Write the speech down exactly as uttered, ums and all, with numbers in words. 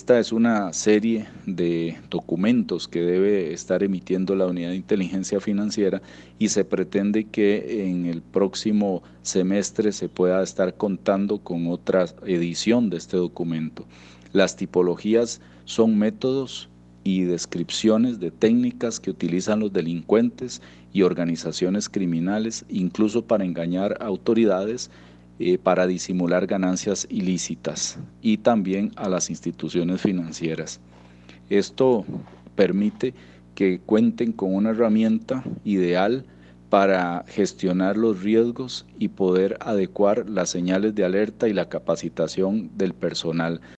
Esta es una serie de documentos que debe estar emitiendo la Unidad de Inteligencia Financiera y se pretende que en el próximo semestre se pueda estar contando con otra edición de este documento. Las tipologías son métodos y descripciones de técnicas que utilizan los delincuentes y organizaciones criminales, incluso para engañar a autoridades, eh, para disimular ganancias ilícitas y también a las instituciones financieras. Esto permite que cuenten con una herramienta ideal para gestionar los riesgos y poder adecuar las señales de alerta y la capacitación del personal.